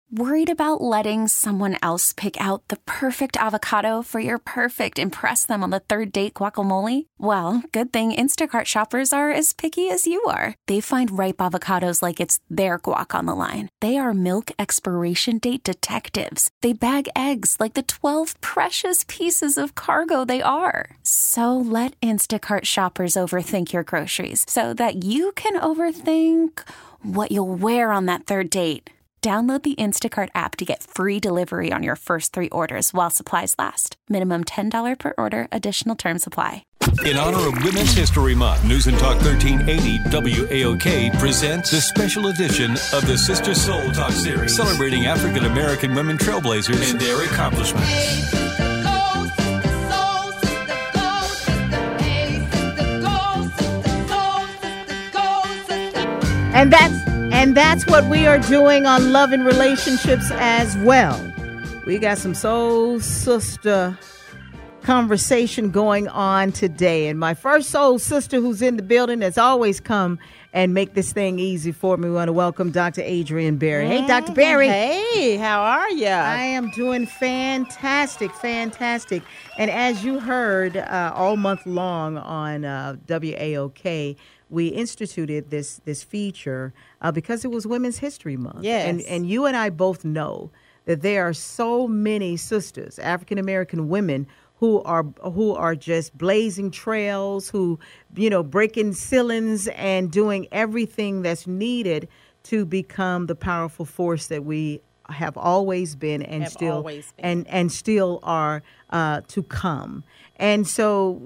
Worried about letting someone else pick out the perfect avocado for your perfect impress them on the third date guacamole? Well, good thing Instacart shoppers are as picky as you are. They find ripe avocados like it's their guac on the line. They are milk expiration date detectives. They bag eggs like the 12 precious pieces of cargo they are. So let Instacart shoppers overthink your groceries so that you can overthink what you'll wear on that third date. Download the Instacart app to get free delivery on your first 3 orders while supplies last. Minimum $10 per order. Additional terms apply. In honor of Women's History Month, News and Talk 1380 WAOK presents the special edition of the Sister Soul Talk series, celebrating African American women trailblazers and their accomplishments. And that's what we are doing on Love and Relationships as well. We got some soul sister conversation going on today. And my first soul sister who's in the building has always come and make this thing easy for me. We want to welcome Dr. Adrienne Berry. Hey, Dr. Berry. Hey, how are you? I am doing fantastic. And as you heard all month long on WAOK, we instituted this feature because it was Women's History Month. Yes. And you and I both know that there are so many sisters, African American women, who are just blazing trails, who, breaking ceilings and doing everything that's needed to become the powerful force that we have always been and still are to come. And so,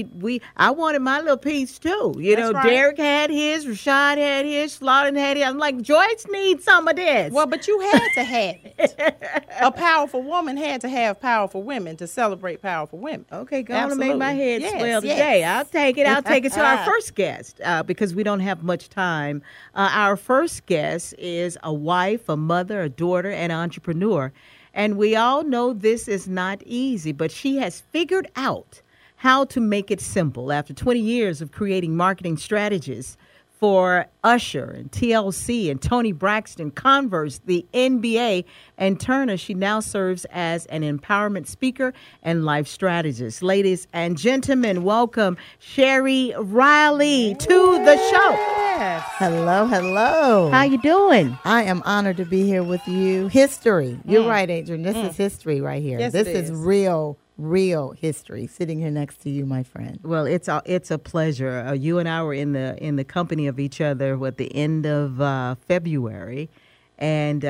I wanted my little piece too. That's right. Derek had his, Rashad had his, Slaughter had his. I'm like, Joyce needs some of this. Well, but you had to have it. A powerful woman had to have powerful women to celebrate powerful women. Okay, go on and make my head swell today. I'll take it. So our first guest, because we don't have much time, our first guest is a wife, a mother, a daughter, and an entrepreneur. And we all know this is not easy, but she has figured out how to make it simple. After 20 years of creating marketing strategies for Usher and TLC and Tony Braxton, Converse, the NBA, and Turner, she now serves as an empowerment speaker and life strategist. Ladies and gentlemen, welcome Sherry Riley to the show. Hello. How you doing? I am honored to be here with you. History. You're right, Adrienne. This is history right here. Yes, this it is is. real history. Sitting here next to you, my friend. Well, it's a pleasure. You and I were in the company of each other at the end of February, and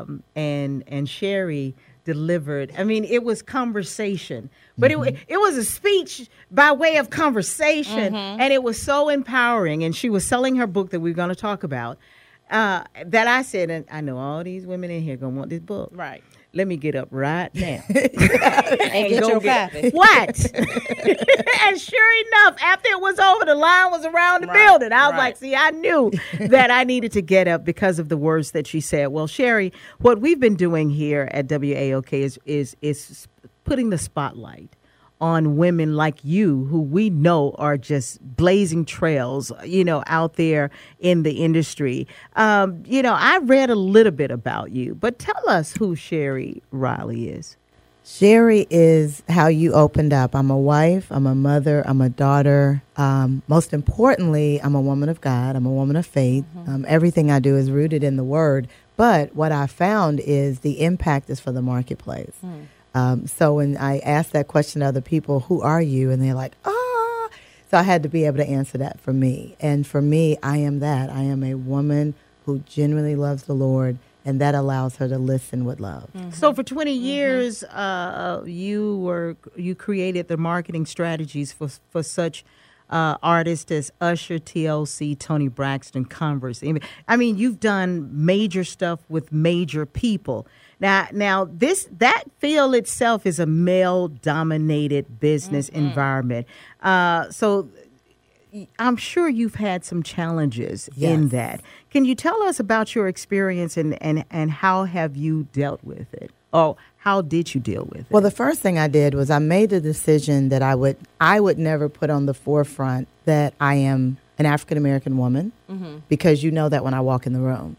Sherry delivered. I mean, it was conversation, but it was a speech by way of conversation, and it was so empowering. And she was selling her book that we're going to talk about. That I said, and I know all these women in here gonna want this book. Right. Let me get up right now and get your copy. What? And sure enough, after it was over, the line was around the building. I was like, see, I knew that I needed to get up because of the words that she said. Well, Sherry, what we've been doing here at WAOK is putting the spotlight on women like you, who we know are just blazing trails, out there in the industry. I read a little bit about you, but tell us who Sherry Riley is. Sherry is how you opened up. I'm a wife. I'm a mother. I'm a daughter. Most importantly, I'm a woman of God. I'm a woman of faith. Everything I do is rooted in the Word. But what I found is the impact is for the marketplace. So when I asked that question to other people, who are you? And they're like, So I had to be able to answer that for me. And for me, I am that. I am a woman who genuinely loves the Lord, and that allows her to listen with love. So for 20 years, you created the marketing strategies for such artists as Usher, TLC, Tony Braxton, Converse. I mean, you've done major stuff with major people. Now that field itself is a male-dominated business environment. So I'm sure you've had some challenges in that. Can you tell us about your experience and how have you dealt with it? Or how did you deal with it? Well, the first thing I did was I made the decision that I would never put on the forefront that I am an African-American woman, because you know that when I walk in the room.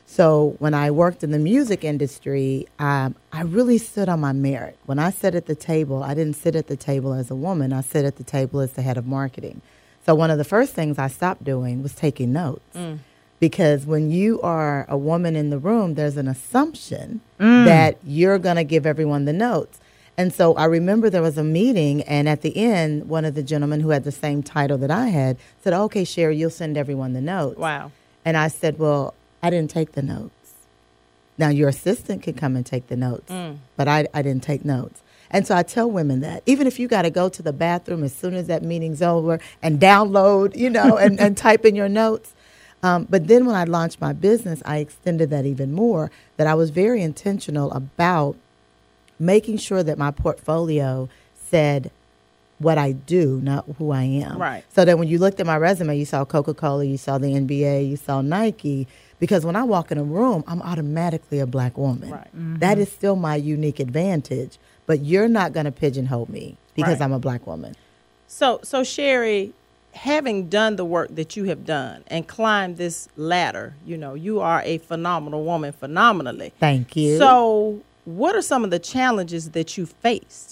So when I worked in the music industry, I really stood on my merit. When I sat at the table, I didn't sit at the table as a woman. I sat at the table as the head of marketing. So one of the first things I stopped doing was taking notes. Because when you are a woman in the room, there's an assumption that you're going to give everyone the notes. And so I remember there was a meeting, and at the end, one of the gentlemen who had the same title that I had said, okay, Sherry, you'll send everyone the notes. Wow. And I said, well, I didn't take the notes. Now, your assistant can come and take the notes, but I didn't take notes. And so I tell women that even if you got to go to the bathroom as soon as that meeting's over and download, and type in your notes. But then when I launched my business, I extended that even more, that I was very intentional about making sure that my portfolio said what I do, not who I am. Right. So that when you looked at my resume, you saw Coca-Cola, you saw the NBA, you saw Nike. Because when I walk in a room, I'm automatically a black woman. Right. That is still my unique advantage. But you're not going to pigeonhole me because I'm a black woman. So Sherry, having done the work that you have done and climbed this ladder, you are a phenomenal woman, phenomenally. Thank you. So what are some of the challenges that you faced?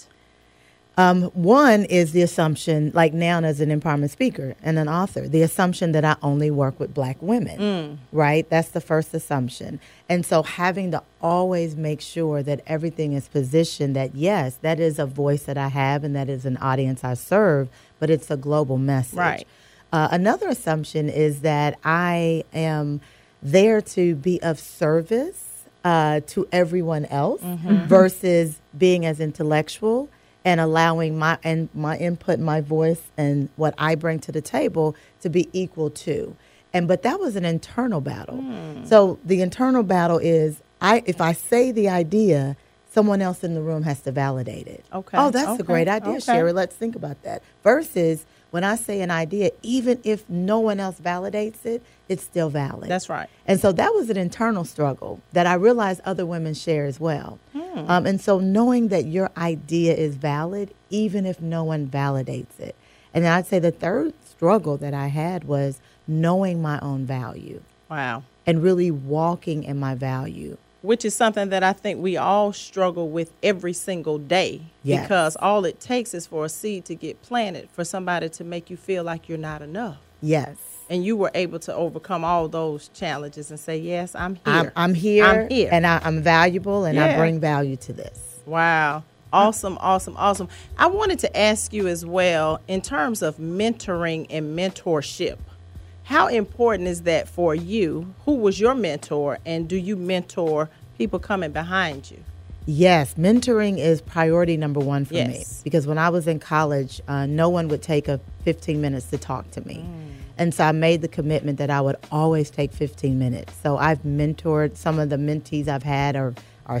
One is the assumption, like now as an empowerment speaker and an author, the assumption that I only work with black women, right? That's the first assumption. And so having to always make sure that everything is positioned that, yes, that is a voice that I have and that is an audience I serve, but it's a global message. Right. Another assumption is that I am there to be of service to everyone else versus being as intellectual and allowing my input, my voice, and what I bring to the table to be equal to. But that was an internal battle. So the internal battle is, if I say the idea, someone else in the room has to validate it. Okay. Oh, that's a great idea, Sherry. Let's think about that. Versus when I say an idea, even if no one else validates it, it's still valid. That's right. And so that was an internal struggle that I realized other women share as well. And so knowing that your idea is valid, even if no one validates it. And then I'd say the third struggle that I had was knowing my own value. Wow. And really walking in my value. Which is something that I think we all struggle with every single day. Yes. Because all it takes is for a seed to get planted, for somebody to make you feel like you're not enough. Yes. And you were able to overcome all those challenges and say, yes, I'm here. I'm here. I'm here. And I'm valuable, and I bring value to this. Wow. Awesome, awesome, awesome. I wanted to ask you as well, in terms of mentoring and mentorship, how important is that for you? Who was your mentor, and do you mentor people coming behind you? Yes, mentoring is priority number one for me. Yes. Because when I was in college, no one would take 15 minutes to talk to me. And so I made the commitment that I would always take 15 minutes. So I've mentored some of the mentees I've had are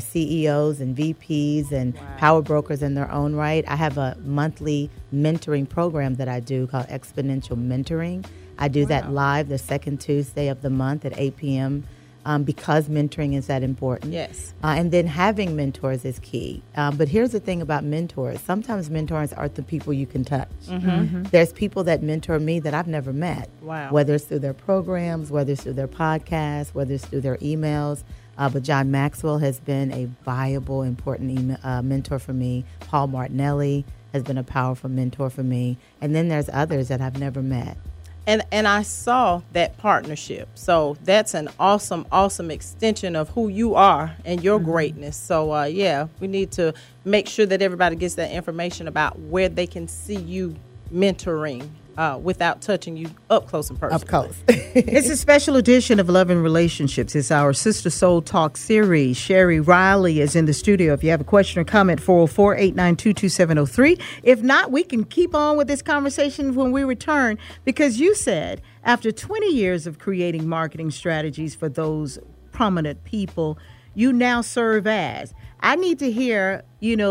CEOs and VPs and power brokers in their own right. I have a monthly mentoring program that I do called Exponential Mentoring. I do that live the second Tuesday of the month at 8 p.m. Because mentoring is that important. Yes. And then having mentors is key. But here's the thing about mentors. Sometimes mentors aren't the people you can touch. There's people that mentor me that I've never met. Wow. Whether it's through their programs, whether it's through their podcasts, whether it's through their emails. But John Maxwell has been a viable, important mentor for me. Paul Martinelli has been a powerful mentor for me. And then there's others that I've never met. And I saw that partnership. So that's an awesome, awesome extension of who you are and your greatness. So, we need to make sure that everybody gets that information about where they can see you mentoring without touching you up close and personal. Up close. It's a special edition of Love and Relationships. It's our Sister Soul Talk series. Sherry Riley is in the studio. If you have a question or comment, 404-892-2703. If not, we can keep on with this conversation when we return, because you said after 20 years of creating marketing strategies for those prominent people, you now serve as. I need to hear,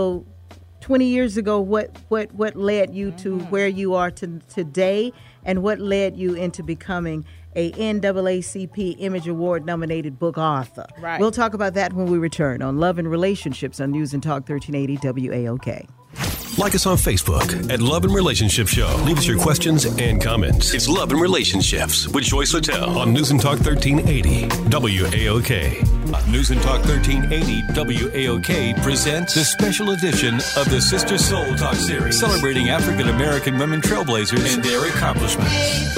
20 years ago, what led you to where you are today, and what led you into becoming a NAACP Image Award nominated book author. Right. We'll talk about that when we return on Love and Relationships on News and Talk 1380 WAOK. Like us on Facebook at Love and Relationship Show. Leave us your questions and comments. It's Love and Relationships with Joyce Littell on News and Talk 1380 WAOK. News and Talk 1380 WAOK presents the special edition of the Sister Soul Talk series, celebrating African American women trailblazers and their accomplishments.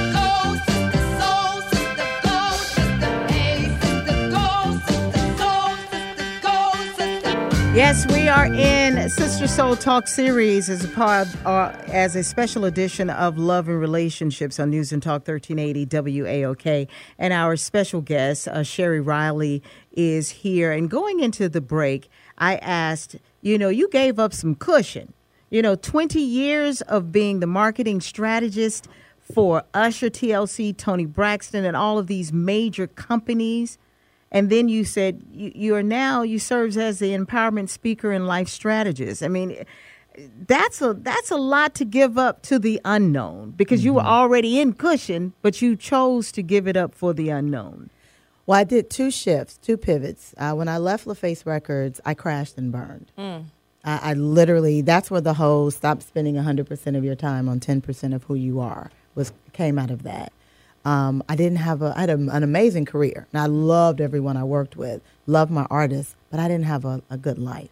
Yes, we are in Sister Soul Talk series as a part as a special edition of Love and Relationships on News and Talk 1380 WAOK. And our special guest, Sherry Riley, is here. And going into the break, I asked, you gave up some cushion. 20 years of being the marketing strategist for Usher, TLC, Tony Braxton, and all of these major companies. And then you said you serve as the empowerment speaker and life strategist. I mean, that's a lot to give up to the unknown, because you were already in cushion, but you chose to give it up for the unknown. Well, I did 2 shifts, 2 pivots. When I left LaFace Records, I crashed and burned. I literally, that's where the whole stop spending 100% of your time on 10% of who you are came out of that. I had an amazing career, and I loved everyone I worked with, loved my artists, but I didn't have a good life.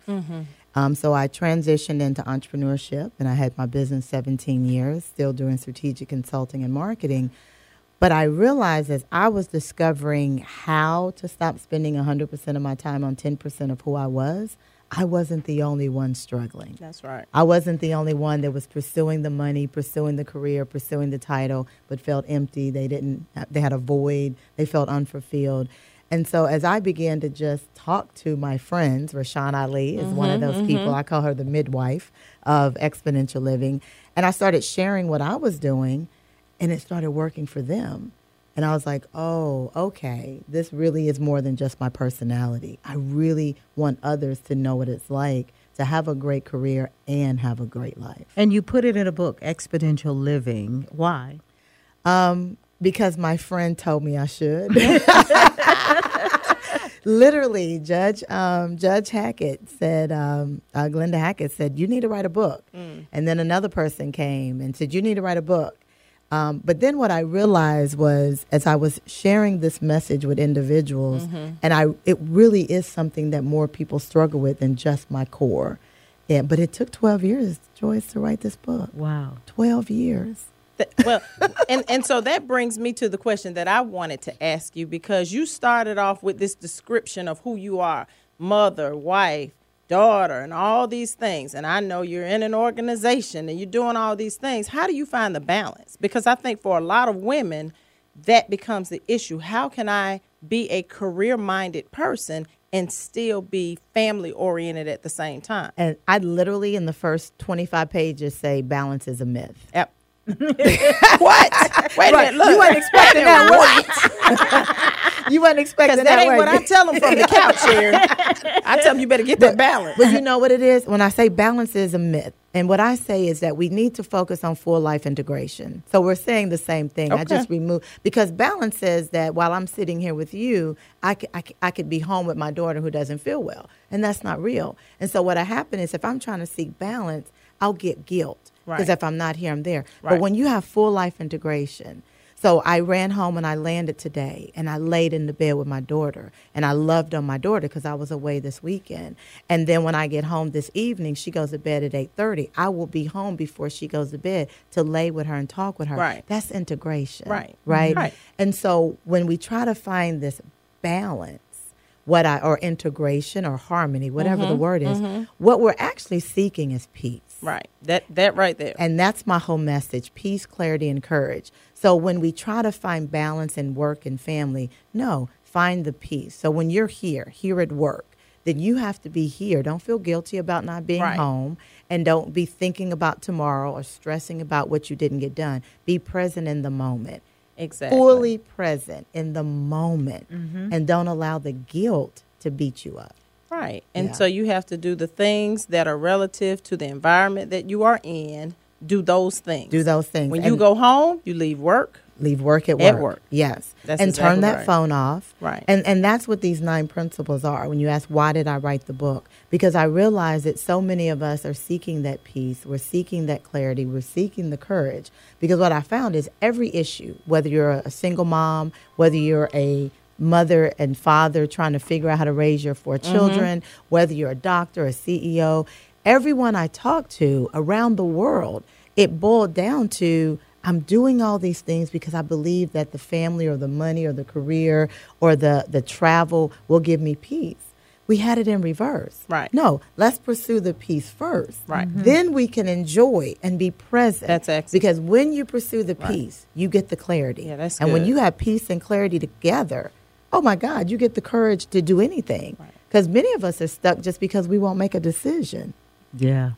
So I transitioned into entrepreneurship, and I had my business 17 years, still doing strategic consulting and marketing. But I realized as I was discovering how to stop spending 100% of my time on 10% of who I wasn't the only one struggling. That's right. I wasn't the only one that was pursuing the money, pursuing the career, pursuing the title, but felt empty. They had a void. They felt unfulfilled. And so as I began to just talk to my friends, Rashawn Ali is one of those people. I call her the midwife of exponential living. And I started sharing what I was doing, and it started working for them. And I was like, oh, okay, this really is more than just my personality. I really want others to know what it's like to have a great career and have a great life. And you put it in a book, Exponential Living. Why? Because my friend told me I should. Literally, Judge Hackett said, Glenda Hackett said, you need to write a book. And then another person came and said, you need to write a book. But then what I realized was, as I was sharing this message with individuals, and it really is something that more people struggle with than just my core. But it took 12 years, Joyce, to write this book. Wow. 12 years. And so that brings me to the question that I wanted to ask you, because you started off with this description of who you are, mother, wife, daughter, and all these things. And I know you're in an organization and you're doing all these things. How do you find the balance? Because I think for a lot of women, that becomes the issue. How can I be a career-minded person and still be family-oriented at the same time? And I literally, in the first 25 pages, say balance is a myth. Yep. What? Wait a minute. Look. You weren't expecting that. You weren't expecting that. That ain't what I tell them from the couch here. I tell them you better get that balance. But you know what it is? When I say balance is a myth, and what I say is that we need to focus on full life integration. So we're saying the same thing. Okay. I just remove, because balance says that while I'm sitting here with you, I could be home with my daughter who doesn't feel well, and that's not real. And so what happens is, if I'm trying to seek balance, I'll get guilt. Because if I'm not here, I'm there. Right. But when you have full life integration, so I ran home and I landed today, and I laid in the bed with my daughter, and I loved on my daughter because I was away this weekend. And then when I get home this evening, she goes to bed at 8:30. I will be home before she goes to bed to lay with her and talk with her. Right. That's integration. Right. Right. Right. And so when we try to find this balance, or integration or harmony, whatever the word is, what we're actually seeking is peace. Right. That right there. And that's my whole message: peace, clarity, and courage. So when we try to find balance in work and family, no, find the peace. So when you're here at work, then you have to be here. Don't feel guilty about not being home, and don't be thinking about tomorrow or stressing about what you didn't get done. Be present in the moment. Exactly. Fully present in the moment, and don't allow the guilt to beat you up. Right. And so you have to do the things that are relative to the environment that you are in. Do those things. Do those things. When you go home, you leave work. Leave work at work. Yes. That's and exactly turn that right. phone off. Right. And that's what these 9 principles are. When you ask, why did I write the book? Because I realize that so many of us are seeking that peace. We're seeking that clarity. We're seeking the courage. Because what I found is every issue, whether you're a single mom, whether you're a mother and father trying to figure out how to raise your 4 children, whether you're a doctor, a CEO, everyone I talk to around the world, it boiled down to, I'm doing all these things because I believe that the family or the money or the career or the travel will give me peace. We had it in reverse. Right. No, let's pursue the peace first. Right. Then we can enjoy and be present. That's excellent. Because when you pursue the peace, you get the clarity. Yeah, that's and when good. you have peace and clarity together, oh my God, you get the courage to do anything. Because many of us are stuck just because we won't make a decision. Yeah.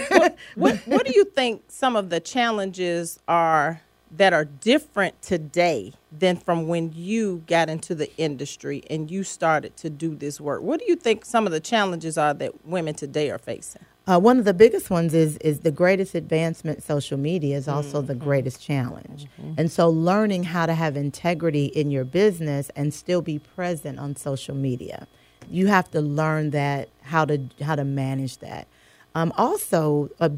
What do you think some of the challenges are that are different today than from when you got into the industry and you started to do this work? What do you think some of the challenges are that women today are facing? One of the biggest ones is the greatest advancement. Social media is also the greatest challenge. And so learning how to have integrity in your business and still be present on social media. You have to learn that, how to manage that. Also, a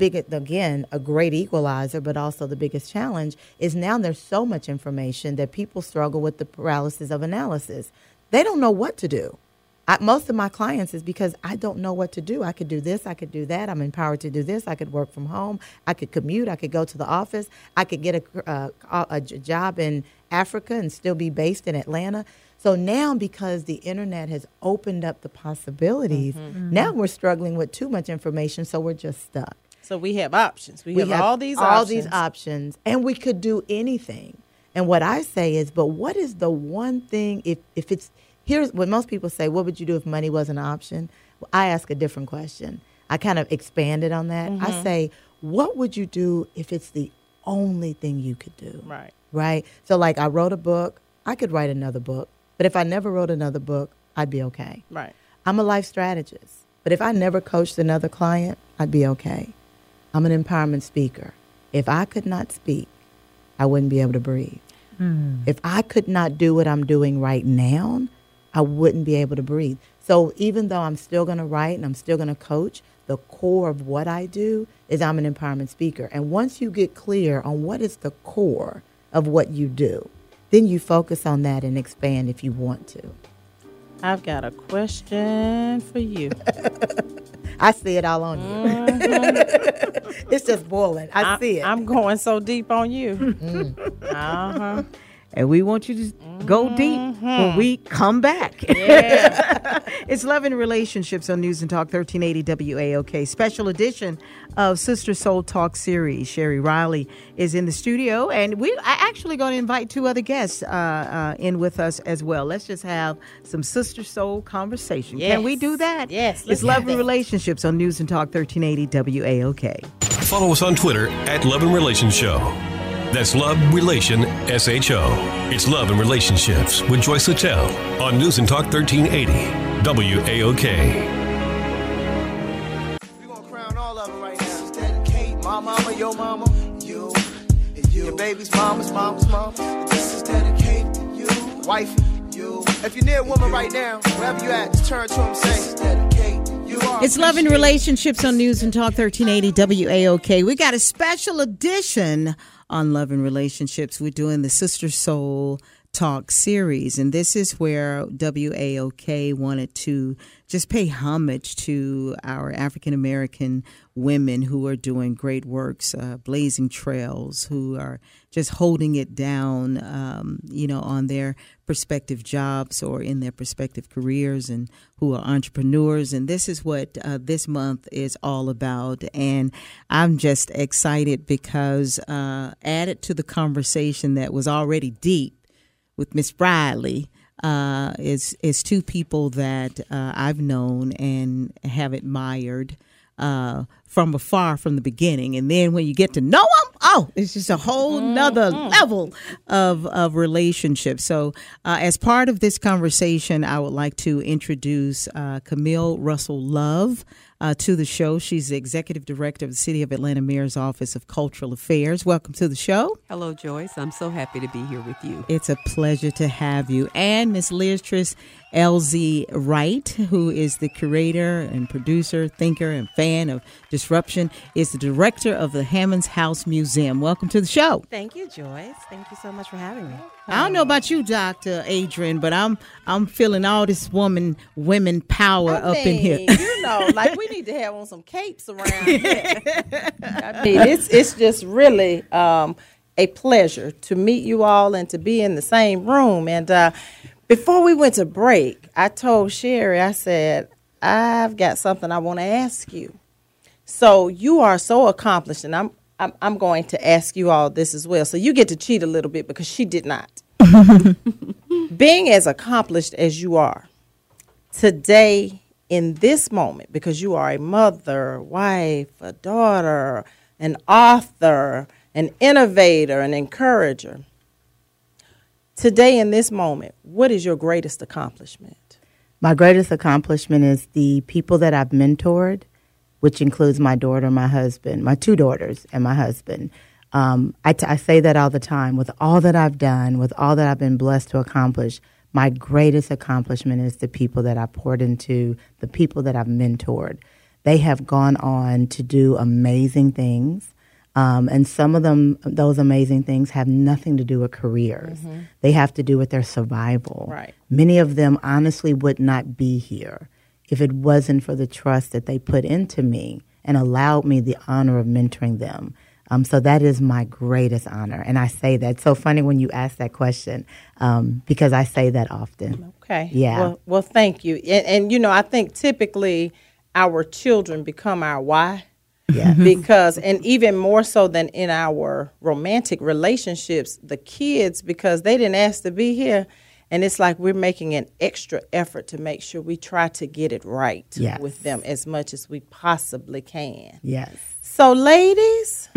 great equalizer, but also the biggest challenge is now there's so much information that people struggle with the paralysis of analysis. They don't know what to do. Most of my clients is because I don't know what to do. I could do this, I could do that. I'm empowered to do this. I could work from home. I could commute. I could go to the office. I could get a job in Africa and still be based in Atlanta. So now, because the internet has opened up the possibilities, now we're struggling with too much information, so we're just stuck. So we have options. We have all these options, and we could do anything. And what I say is, but what is the one thing, if it's, here's what most people say, what would you do if money wasn't an option? Well, I ask a different question. I kind of expanded on that. I say, what would you do if it's the only thing you could do? Right? So like I wrote a book. I could write another book. But if I never wrote another book, I'd be okay. Right. I'm a life strategist. But if I never coached another client, I'd be okay. I'm an empowerment speaker. If I could not speak, I wouldn't be able to breathe. If I could not do what I'm doing right now, I wouldn't be able to breathe. So even though I'm still going to write and I'm still going to coach, the core of what I do is I'm an empowerment speaker. And once you get clear on what is the core of what you do, then you focus on that and expand if you want to. I've got a question for you. I see it all on you. It's just boiling. I see it. I'm going so deep on you. And we want you to go deep when we come back. Yeah. It's Love and Relationships on News and Talk 1380 WAOK. Special edition of Sister Soul Talk series. Sherry Riley is in the studio, and we are actually going to invite 2 other guests in with us as well. Let's just have some Sister Soul conversation. Yes. Can we do that? Yes. It's Love and Relationships on News and Talk 1380 WAOK. Follow us on Twitter at Love and Relation Show. That's Love Relation SHO. It's Love and Relationships with Joyce Littell on News and Talk 1380 WAOK. We're going to crown all of them right now. Just dedicate my mama, your mama, you, and you. Your baby's mama's mama's mama. This is dedicated to you. Wife, you. If you're near a woman right now, wherever you at, just turn to him and say, this is dedicated to you. It's Love and Relationships on News and Talk 1380 WAOK. We got a special edition on Love and Relationships. We're doing the Sister Soul Talk series, and this is where WAOK wanted to just pay homage to our African American women who are doing great works, blazing trails, who are just holding it down, on their prospective jobs or in their prospective careers, and who are entrepreneurs. And this is what this month is all about. And I'm just excited because added to the conversation that was already deep with Miss Riley is 2 people that I've known and have admired from afar from the beginning. And then when you get to know them, it's just a whole nother level of relationship. So as part of this conversation, I would like to introduce Camille Russell Love. to the show. She's the Executive Director of the City of Atlanta Mayor's Office of Cultural Affairs. Welcome to the show. Hello, Joyce. I'm so happy to be here with you. It's a pleasure to have you. And Miss Leatrice L.Z. Wright, who is the curator and producer, thinker, and fan of Disruption, is the director of the Hammonds House Museum. Welcome to the show. Thank you, Joyce. Thank you so much for having me. I don't know about you, Dr. Adrian, but I'm feeling all this women power up in here. You know, like we need to have on some capes around here. I mean, it's just really a pleasure to meet you all and to be in the same room. And before we went to break, I told Sherry, I said, I've got something I want to ask you. So you are so accomplished, and I'm going to ask you all this as well. So you get to cheat a little bit because she did not. Being as accomplished as you are today in this moment, because you are a mother, wife, a daughter, an author, an innovator, an encourager. Today in this moment, what is your greatest accomplishment? My greatest accomplishment is the people that I've mentored, which includes my daughter, my husband, my two daughters, and my husband. I say that all the time. With all that I've done, with all that I've been blessed to accomplish, my greatest accomplishment is the people that I poured into, the people that I've mentored. They have gone on to do amazing things. And some of them, those amazing things, have nothing to do with careers. Mm-hmm. They have to do with their survival. Right. Many of them honestly would not be here if it wasn't for the trust that they put into me and allowed me the honor of mentoring them. So that is my greatest honor. And I say that. It's so funny when you ask that question because I say that often. Okay. Yeah. Well, thank you. And, you know, I think typically our children become our why. Yeah. Because, and even more so than in our romantic relationships, the kids, because they didn't ask to be here, and it's like we're making an extra effort to make sure we try to get it right with them as much as we possibly can. Yes. So, ladies,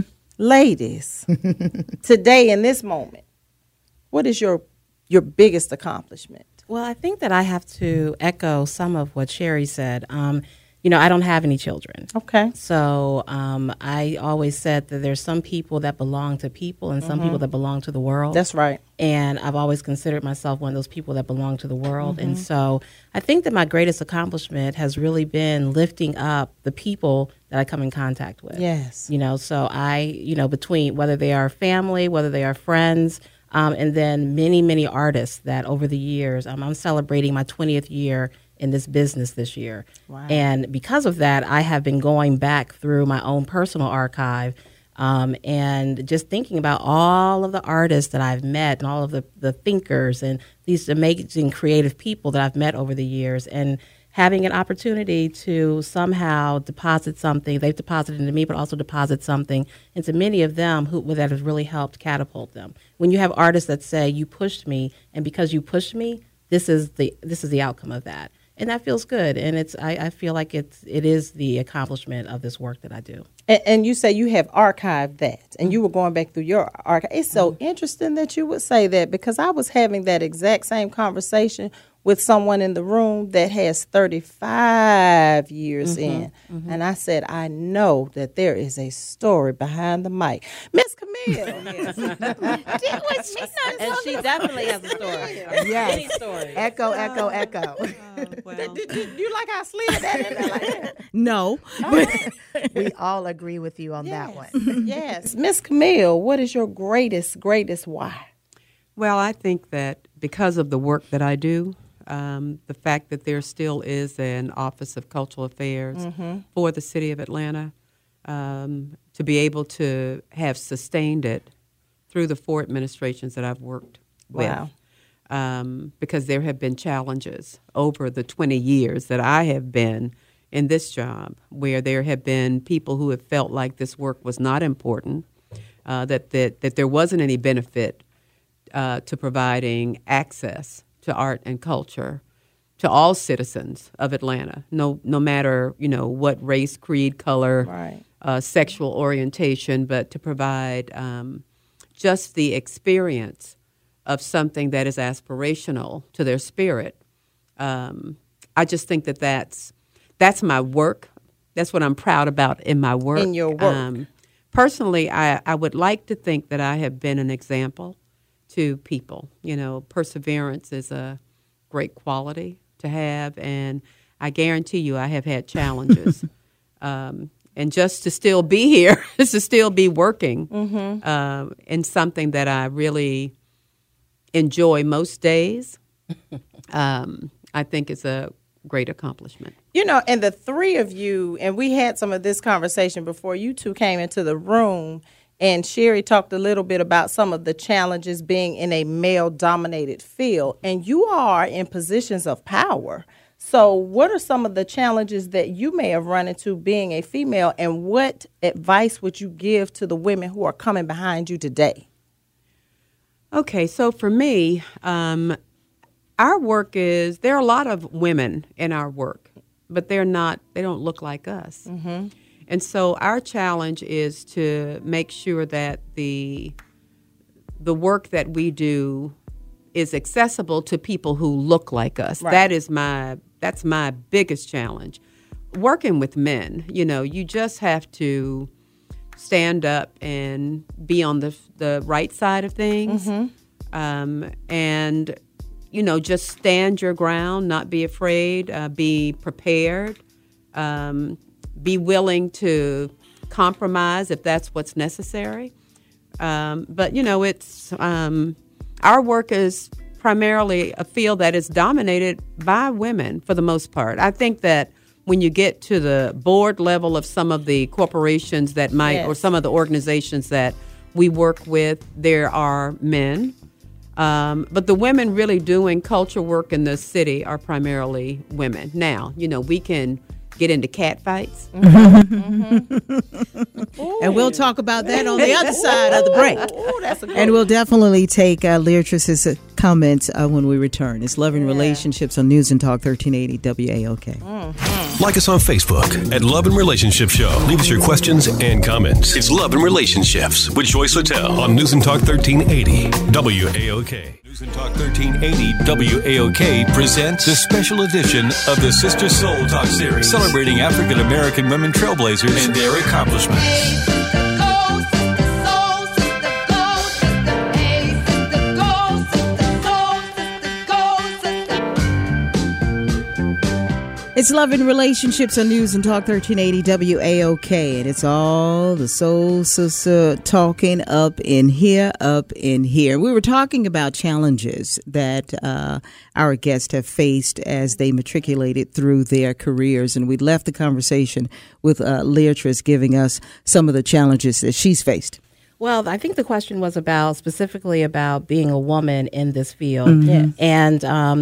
today in this moment, what is your biggest accomplishment? Well, I think that I have to echo some of what Sherry said. You know, I don't have any children. Okay. So I always said that there's some people that belong to people and some people that belong to the world. That's right. And I've always considered myself one of those people that belong to the world. And so I think that my greatest accomplishment has really been lifting up the people that I come in contact with. Yes. You know, so between whether they are family, whether they are friends, and then many, many artists that over the years, I'm celebrating my 20th year in this business this year. Wow. And because of that, I have been going back through my own personal archive and just thinking about all of the artists that I've met and all of the thinkers and these amazing creative people that I've met over the years, and having an opportunity to somehow deposit something. They've deposited into me, but also deposit something into many of them that has really helped catapult them. When you have artists that say, you pushed me, and because you pushed me, this is the outcome of that. And that feels good, and I feel like it is the accomplishment of this work that I do. And you say you have archived that, and you were going back through your archive. It's so interesting that you would say that, because I was having that exact same conversation with someone in the room that has 35 years in. Mm-hmm. And I said, I know that there is a story behind the mic. Miss Camille. And she definitely has a story. Yes. Any story. Echo. Well. Did you like how I slid that in there like that? No. We all agree with you on that one. Yes. Miss Camille, what is your greatest why? Well, I think that because of the work that I do, the fact that there still is an Office of Cultural Affairs for the City of Atlanta, to be able to have sustained it through the 4 administrations that I've worked with. Because there have been challenges over the 20 years that I have been in this job, where there have been people who have felt like this work was not important, that there wasn't any benefit to providing access to art and culture to all citizens of Atlanta, no matter what race, creed, color, sexual orientation, but to provide just the experience of something that is aspirational to their spirit. I just think that that's my work that's what I'm proud about in my work. In your work. Personally, I would like to think that I have been an example to people. Perseverance is a great quality to have, and I guarantee you I have had challenges. And just to still be here, just to still be working in something that I really enjoy most days, I think is a great accomplishment. And the three of you, and we had some of this conversation before you two came into the room, and Sherry talked a little bit about some of the challenges being in a male-dominated field, and you are in positions of power. So what are some of the challenges that you may have run into being a female, and what advice would you give to the women who are coming behind you today? Okay, so for me, our work is, there are a lot of women in our work, but they don't look like us. Mm-hmm. And so our challenge is to make sure that the work that we do is accessible to people who look like us. Right. That's my biggest challenge. Working with men, you just have to stand up and be on the right side of things, and just stand your ground, not be afraid, be prepared, be willing to compromise if that's what's necessary. But it's our work is primarily a field that is dominated by women for the most part. I think that when you get to the board level of some of the corporations that might, or some of the organizations that we work with, there are men. But the women really doing culture work in the city are primarily women. Now, we can get into cat fights. And we'll talk about that on the other side of the break. And we'll definitely take Leatrice's comments when we return. It's Love and Relationships on News and Talk 1380 WAOK. Like us on Facebook at Love and Relationship Show. Leave us your questions and comments. It's Love and Relationships with Joyce Littell on News and Talk 1380 WAOK. News and Talk 1380 WAOK presents the special edition of the Sister Soul Talk series, celebrating African American women trailblazers and their accomplishments. It's Love and Relationships on News and Talk 1380 WAOK, and it's all the soul sister talking up in here. We were talking about challenges that our guests have faced as they matriculated through their careers, and we left the conversation with Leatrice giving us some of the challenges that she's faced. Well, I think the question was specifically about being a woman in this field. Mm-hmm. And,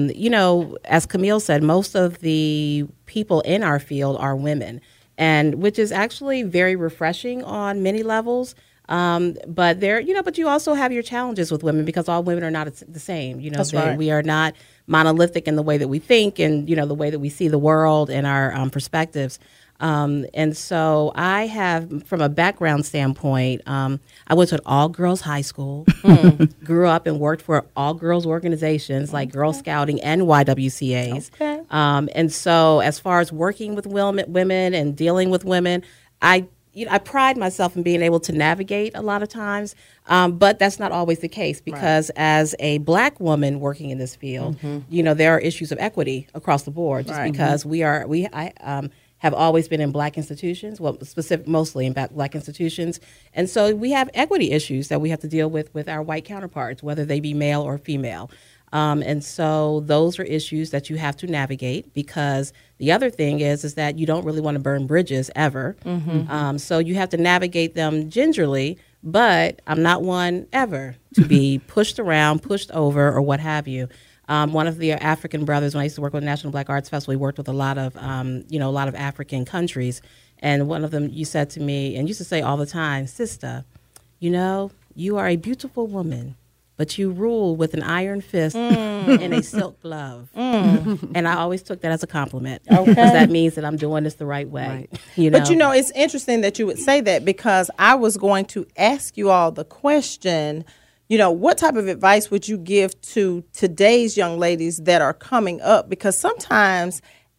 as Camille said, most of the people in our field are women, and which is actually very refreshing on many levels. But but you also have your challenges with women because all women are not the same. That's right. We are not monolithic in the way that we think and, the way that we see the world and our perspectives. And so I have, from a background standpoint, I went to an all-girls high school, grew up and worked for all-girls organizations like Girl Scouting and YWCAs. Okay. And so as far as working with women and dealing with women, I pride myself in being able to navigate a lot of times, but that's not always the case because as a black woman working in this field, there are issues of equity across the board just because I have always been in black institutions, mostly in black institutions. And so we have equity issues that we have to deal with our white counterparts, whether they be male or female. And so those are issues that you have to navigate because the other thing is that you don't really want to burn bridges ever. Mm-hmm. So you have to navigate them gingerly, but I'm not one ever to be pushed around, pushed over, or what have you. One of the African brothers, when I used to work with the National Black Arts Festival, we worked with a lot of African countries. And one of them, you said to me, and used to say all the time, "Sister, you are a beautiful woman, but you rule with an iron fist and a silk glove." And I always took that as a compliment because that means that I'm doing this the right way. Right. But it's interesting that you would say that because I was going to ask you all the question, what type of advice would you give to today's young ladies that are coming up? Because sometimes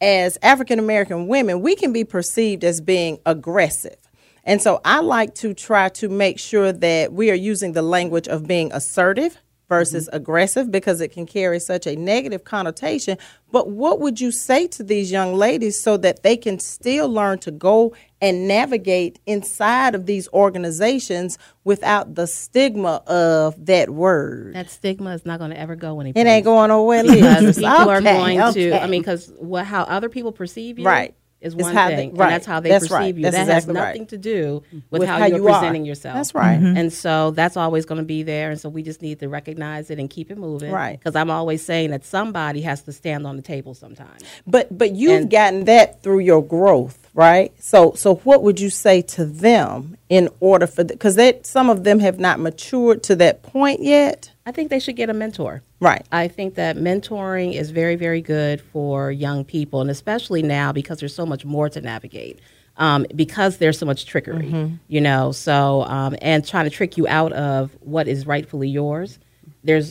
as African American women, we can be perceived as being aggressive. And so I like to try to make sure that we are using the language of being assertive versus aggressive, because it can carry such a negative connotation. But what would you say to these young ladies so that they can still learn to go and navigate inside of these organizations without the stigma of that word? That stigma is not going to ever go anywhere. It ain't going nowhere. Because people are going to, I mean, because how other people perceive you. Right. Is one thing, and that's how they perceive you. That's that exactly has nothing to do with how you're you presenting yourself. That's right. And so that's always going to be there, and so we just need to recognize it and keep it moving. Right. Because I'm always saying that somebody has to stand on the table sometimes. But you've gotten that through your growth, right? So what would you say to them in order for, because some of them have not matured to that point yet? I think they should get a mentor. Right. I think that mentoring is very, very good for young people, and especially now because there's so much more to navigate, because there's so much trickery, you know, so, and trying to trick you out of what is rightfully yours. There's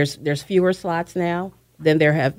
fewer slots now than there have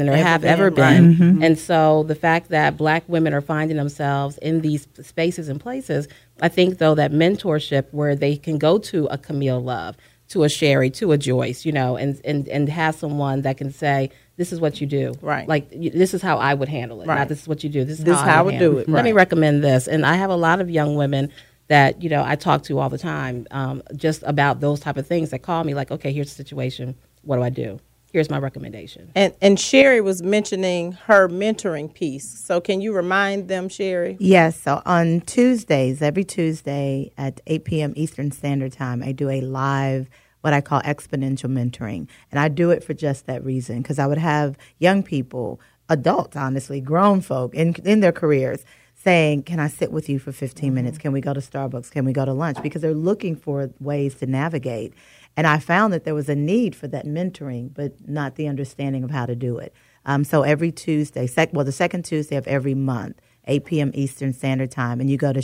ever been. Right. And so the fact that Black women are finding themselves in these spaces and places, I think, though, that mentorship where they can go to a Camille Love, to a Sherry, to a Joyce, you know, and have someone that can say, this is what you do. Right. Like, this is how I would handle it. Right. Not this is what you do. This is how I would do it. Let me Right. recommend this. And I have a lot of young women that, you know, I talk to all the time just about those type of things that call me like, okay, here's the situation. What do I do? Here's my recommendation. And Sherry was mentioning her mentoring piece. So can you remind them, Sherry? Yes. So on Tuesdays, every Tuesday at 8 p.m. Eastern Standard Time, I do a live, what I call exponential mentoring. And I do it for just that reason, because I would have young people, adults, honestly, grown folk in their careers saying, can I sit with you for 15 minutes? Can we go to Starbucks? Can we go to lunch? Because they're looking for ways to navigate. And I found that there was a need for that mentoring, but not the understanding of how to do it. So every Tuesday, the second Tuesday of every month, 8 p.m. Eastern Standard Time, and you go to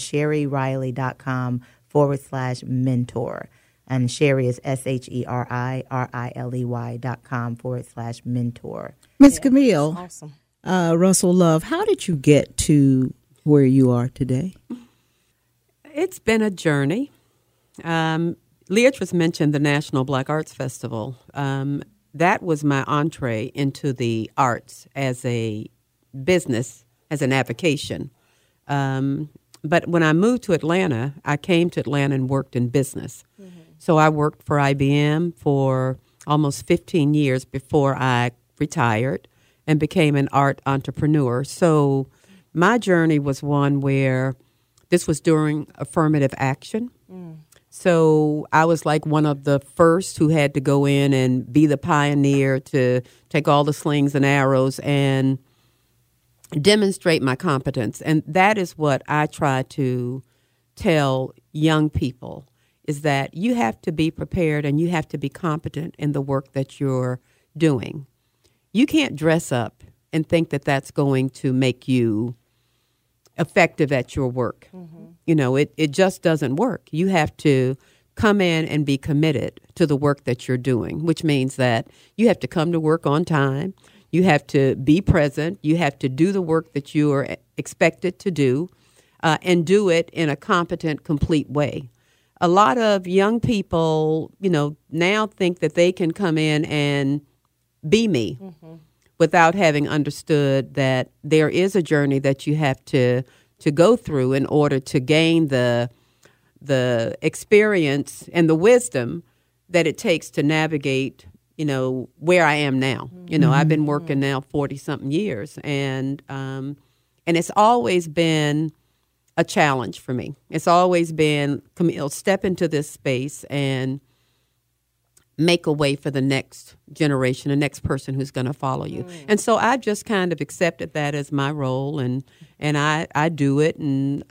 SherryRiley.com/mentor. And Sherry is SherryRiley.com/mentor. Miss Camille, Awesome. Russell Love, how did you get to where you are today? It's been a journey. Leatrice mentioned the National Black Arts Festival. That was my entree into the arts as a business, as an avocation. But when I moved to Atlanta, I came to Atlanta and worked in business. Mm-hmm. So I worked for IBM for almost 15 years before I retired and became an art entrepreneur. So my journey was one where this was during affirmative action. Mm. So I was like one of the first who had to go in and be the pioneer to take all the slings and arrows and demonstrate my competence. And that is what I try to tell young people, is that you have to be prepared and you have to be competent in the work that you're doing. You can't dress up and think that that's going to make you effective at your work. Mm-hmm. You know, it just doesn't work. You have to come in and be committed to the work that you're doing, which means that you have to come to work on time. You have to be present. You have to do the work that you are expected to do and do it in a competent, complete way. A lot of young people, you know, now think that they can come in and be me mm-hmm. without having understood that there is a journey that you have to go through in order to gain the experience and the wisdom that it takes to navigate, you know, where I am now. Mm-hmm. You know, I've been working now 40-something years, and it's always been a challenge for me. It's always been, Camille, step into this space and make a way for the next generation, the next person who's going to follow you. Mm. And so I just kind of accepted that as my role, and I do it. And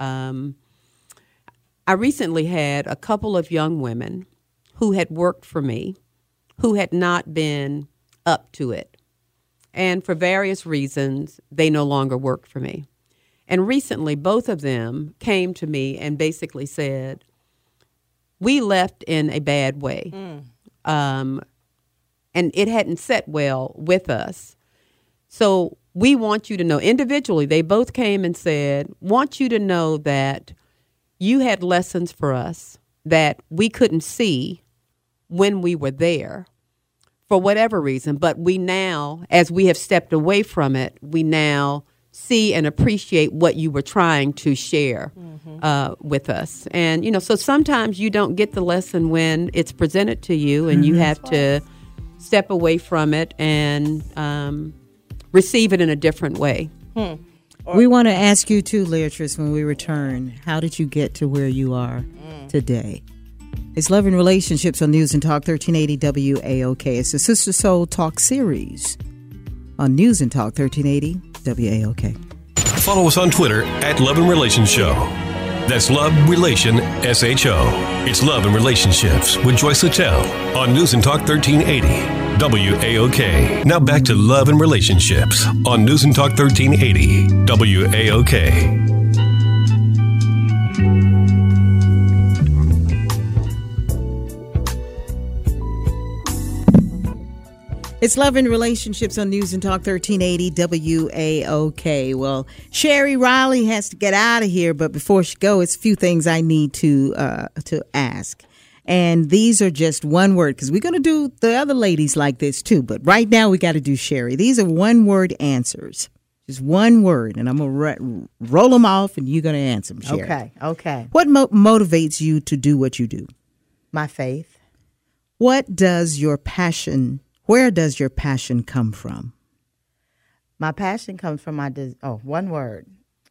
I recently had a couple of young women who had worked for me who had not been up to it. And for various reasons, they no longer worked for me. And recently, both of them came to me and basically said, we left in a bad way. And it hadn't set well with us. So we want you to know individually, they both came and said, want you to know that you had lessons for us that we couldn't see when we were there for whatever reason. But we now, as we have stepped away from it, we now see and appreciate what you were trying to share with us. And, so sometimes you don't get the lesson when it's presented to you, and you have to step away from it and receive it in a different way. We want to ask you too, Leatrice, when we return, how did you get to where you are today? It's Love and Relationships on News and Talk 1380 WAOK. It's the Sister Soul Talk series on News and Talk 1380 WAOK. Follow us on Twitter at Love and Relation Show. That's Love Relation SHO. It's Love and Relationships with Joyce Littell on News and Talk 1380 WAOK. Now back to Love and Relationships on News and Talk 1380 WAOK. It's Love and Relationships on News and Talk 1380 WAOK. Well, Sherry Riley has to get out of here, but before she goes, it's a few things I need to ask. And these are just one word, because we're going to do the other ladies like this too. But right now we got to do Sherry. These are one-word answers. Just one word, and I'm going to roll them off, and you're going to answer them, Sherry. Okay. What motivates you to do what you do? My faith. Where does your passion come from? My passion comes from one word.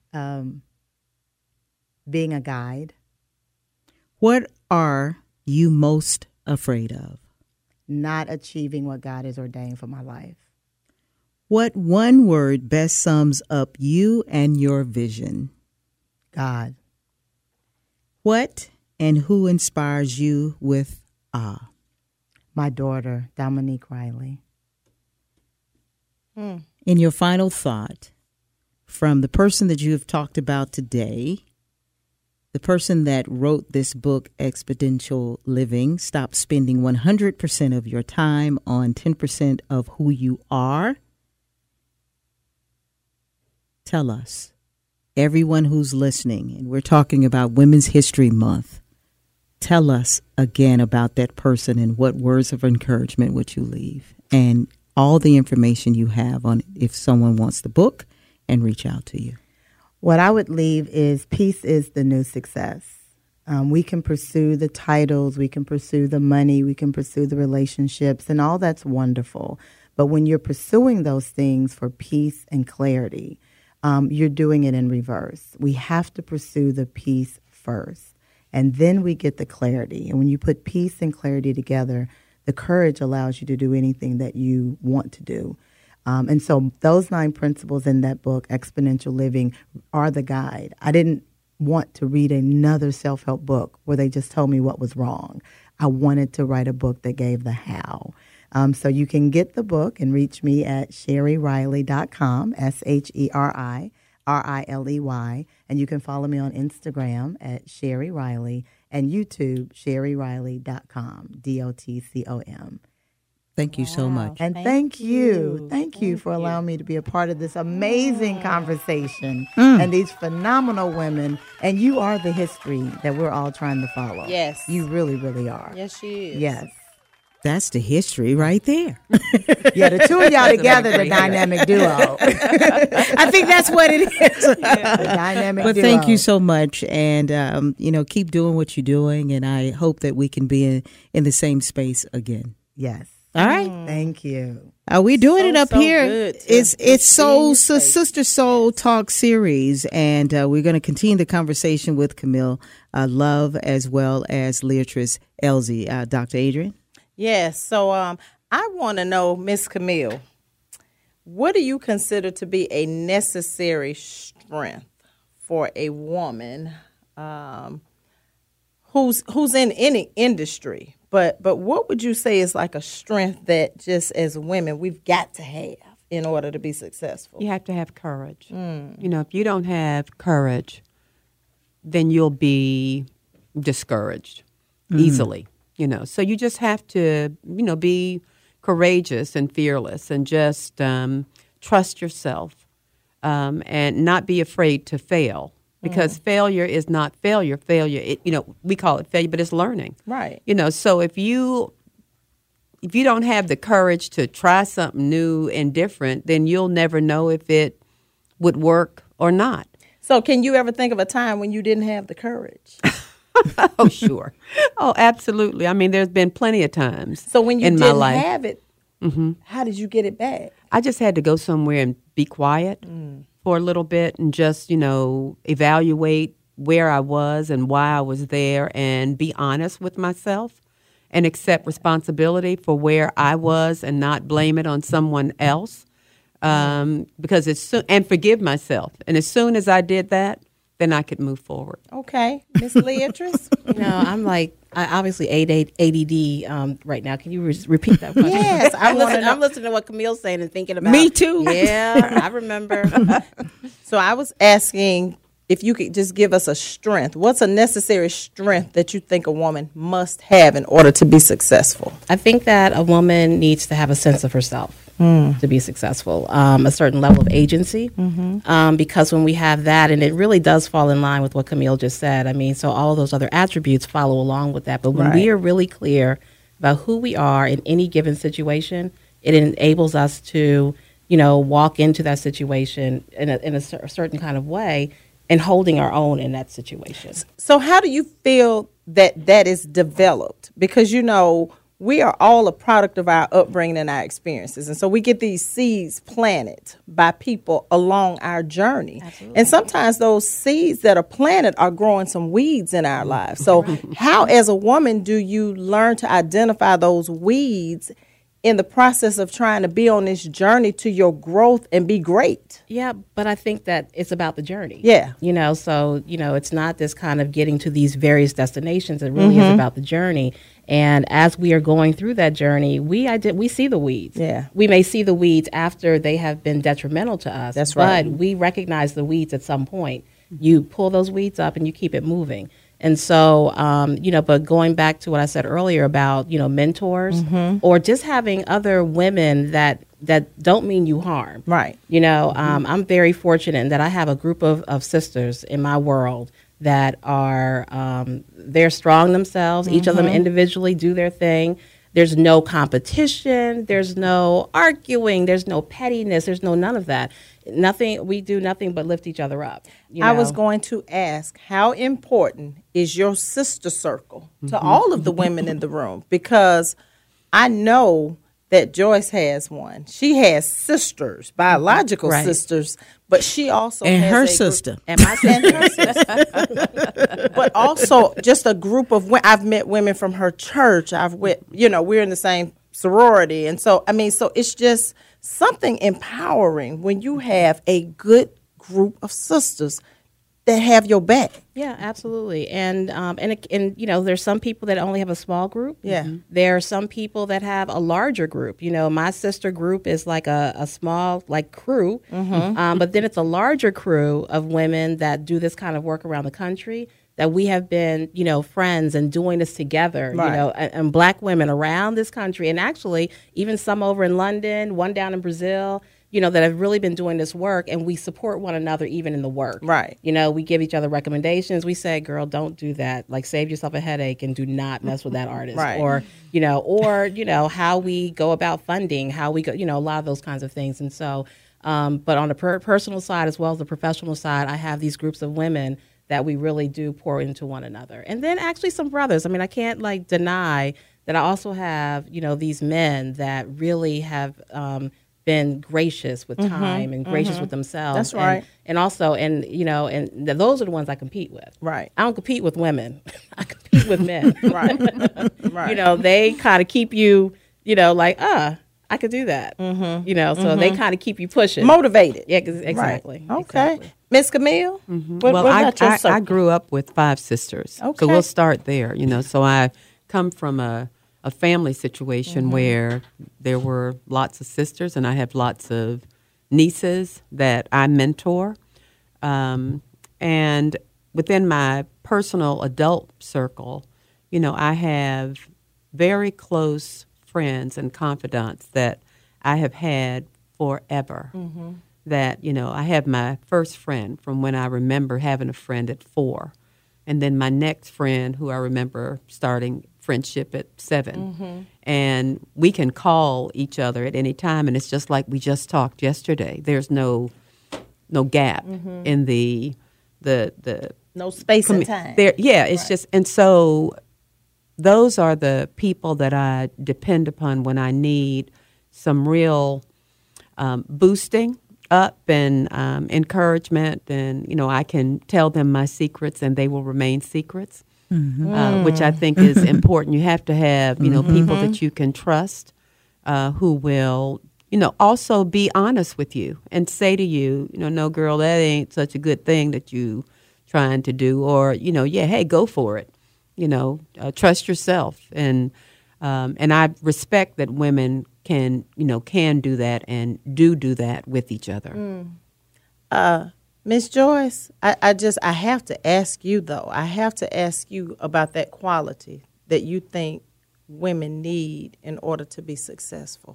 Being a guide. What are you most afraid of? Not achieving what God has ordained for my life. What one word best sums up you and your vision? God. What and who inspires you with awe? My daughter, Dominique Riley. In your final thought, from the person that you have talked about today, the person that wrote this book, Exponential Living, Stop Spending 100% of your time on 10% of who you are. Tell us, everyone who's listening, and we're talking about Women's History Month, tell us again about that person and what words of encouragement would you leave, and all the information you have on if someone wants the book and reach out to you. What I would leave is peace is the new success. We can pursue the titles, we can pursue the money, we can pursue the relationships, and all that's wonderful. But when you're pursuing those things for peace and clarity, you're doing it in reverse. We have to pursue the peace first, and then we get the clarity. And when you put peace and clarity together, the courage allows you to do anything that you want to do. And so those 9 principles in that book, Exponential Living, are the guide. I didn't want to read another self-help book where they just told me what was wrong. I wanted to write a book that gave the how. So you can get the book and reach me at SherryRiley.com, SherryRiley, and you can follow me on Instagram at Sherry Riley and YouTube, SherryRiley.com, DOTCOM. Thank you so much. And thank you. Thank you for allowing me to be a part of this amazing conversation and these phenomenal women. And you are the history that we're all trying to follow. Yes. You really, really are. Yes, she is. Yes. That's the history right there. Yeah, the two of y'all together, the dynamic duo. I think that's what it is. The dynamic duo. But thank you so much. And, keep doing what you're doing. And I hope that we can be in the same space again. Yes. All right. Thank you. We're doing it up here. Good It's Soul Sister Soul Talk series, and we're going to continue the conversation with Camille Love as well as Leatrice Elzie. Dr. Adrian? Yes. So I want to know, Miss Camille, what do you consider to be a necessary strength for a woman who's in any industry? But what would you say is like a strength that just as women we've got to have in order to be successful? You have to have courage. If you don't have courage, then you'll be discouraged easily. So you just have to, be courageous and fearless and just trust yourself, and not be afraid to fail. Because failure is not failure. Failure, we call it failure, but it's learning. Right. So if you don't have the courage to try something new and different, then you'll never know if it would work or not. So can you ever think of a time when you didn't have the courage? Oh, sure. Oh, absolutely. I mean, there's been plenty of times. So when you in didn't my life, have it, how did you get it back? I just had to go somewhere and be quiet for a little bit and just, evaluate where I was and why I was there and be honest with myself and accept responsibility for where I was and not blame it on someone else. Because and forgive myself. And as soon as I did that, then I could move forward. Okay. Miss Leatrice? I'm like, obviously ADD right now. Can you repeat that question? Yes. I'm listening to what Camille's saying and thinking about. Me too. Yeah, I remember. So I was asking if you could just give us a strength. What's a necessary strength that you think a woman must have in order to be successful? I think that a woman needs to have a sense of herself to be successful, a certain level of agency, because when we have that, and it really does fall in line with what Camille just said, I mean, so all those other attributes follow along with that. But when we are really clear about who we are in any given situation, it enables us to, walk into that situation in a certain kind of way and holding our own in that situation. So how do you feel that is developed? Because, we are all a product of our upbringing and our experiences. And so we get these seeds planted by people along our journey. Absolutely. And sometimes those seeds that are planted are growing some weeds in our lives. So how, as a woman, do you learn to identify those weeds in the process of trying to be on this journey to your growth and be great? Yeah, but I think that it's about the journey. Yeah. So, it's not this kind of getting to these various destinations. It really is about the journey. And as we are going through that journey, we see the weeds. Yeah. We may see the weeds after they have been detrimental to us. That's right. But we recognize the weeds at some point. You pull those weeds up and you keep it moving. And so, but going back to what I said earlier about, mentors or just having other women that don't mean you harm. Right. I'm very fortunate in that I have a group of sisters in my world that are, they're strong themselves. Each of them individually do their thing. There's no competition. There's no arguing. There's no pettiness. There's none of that. We do nothing but lift each other up. I was going to ask, how important is your sister circle to all of the women in the room? Because I know that Joyce has one. She has sisters, biological sisters, but she also and has her a sister. Group, and her sister. But also just a group of women. I've met women from her church. We're in the same sorority. And so, so it's just something empowering when you have a good group of sisters that have your back. Yeah, absolutely. And there's some people that only have a small group. Yeah. There are some people that have a larger group. My sister group is like a small crew, but then it's a larger crew of women that do this kind of work around the country. That we have been, friends and doing this together, right. And black women around this country, and actually even some over in London, one down in Brazil, that have really been doing this work, and we support one another even in the work. Right. We give each other recommendations. We say, girl, don't do that. Like, save yourself a headache and do not mess with that artist. Right. Or how we go about funding, how we go, a lot of those kinds of things. And so, but on the personal side as well as the professional side, I have these groups of women that we really do pour into one another. And then actually some brothers. I can't deny that I also have, these men that really have been gracious with time and gracious with themselves. That's right. And also, and those are the ones I compete with. Right. I don't compete with women. I compete with men. Right. Right. They kind of keep you, I could do that. So they kind of keep you pushing. Motivated. Yeah, exactly. Right. Okay. Exactly. Miss Camille? I grew up with 5 sisters. Okay. So we'll start there, So I come from a family situation where there were lots of sisters, and I have lots of nieces that I mentor. And within my personal adult circle, I have very close friends and confidants that I have had forever. That, I have my first friend from when I remember having a friend at 4. And then my next friend who I remember starting friendship at 7. And we can call each other at any time, and it's just like we just talked yesterday. There's no gap in the no space and time. It's just, and so those are the people that I depend upon when I need some real boosting up and encouragement, and I can tell them my secrets and they will remain secrets, which I think is important. You have to have people that you can trust, who will also be honest with you and say to you, no, girl, that ain't such a good thing that you trying to do, or hey, go for it. Trust yourself, and I respect that women can do that and do that with each other. Miss Joyce, I have to ask you though. I have to ask you about that quality that you think women need in order to be successful.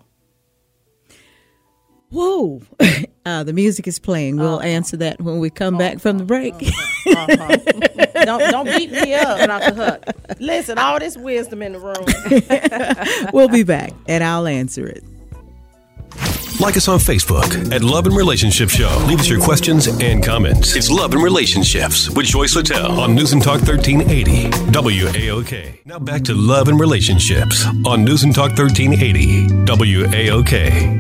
Whoa. The music is playing. We'll answer that when we come back from the break. Don't beat me up off the hook. Listen, all this wisdom in the room. We'll be back, and I'll answer it. Like us on Facebook at Love and Relationship Show. Leave us your questions and comments. It's Love and Relationships with Joyce Littell on News and Talk 1380 WAOK. Now back to Love and Relationships on News and Talk 1380 WAOK.